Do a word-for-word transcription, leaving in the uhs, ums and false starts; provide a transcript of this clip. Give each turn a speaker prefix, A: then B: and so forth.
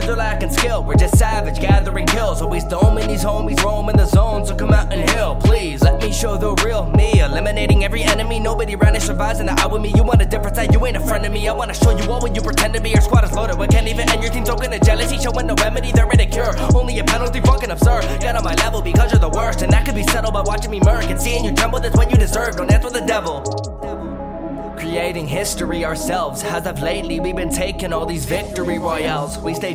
A: or lacking skill. We're just savage, gathering kills. Always doming these homies, roaming the zone. So come out and heal, please. Let me show the real me. Eliminating every enemy, nobody around it survives in the out with me. You want a different side, you ain't a friend of me. I wanna show you all when you pretend to be. Your squad is loaded, we can't even end. Your team's open to jealousy, showing no remedy. They're in a cure, only a penalty, fucking absurd. Get on my level because you're the worst, and that could be settled by watching me murk and seeing you tremble. That's what you deserve, don't dance with the devil. Creating history ourselves, as of lately we've been taking all these victory royales. We stay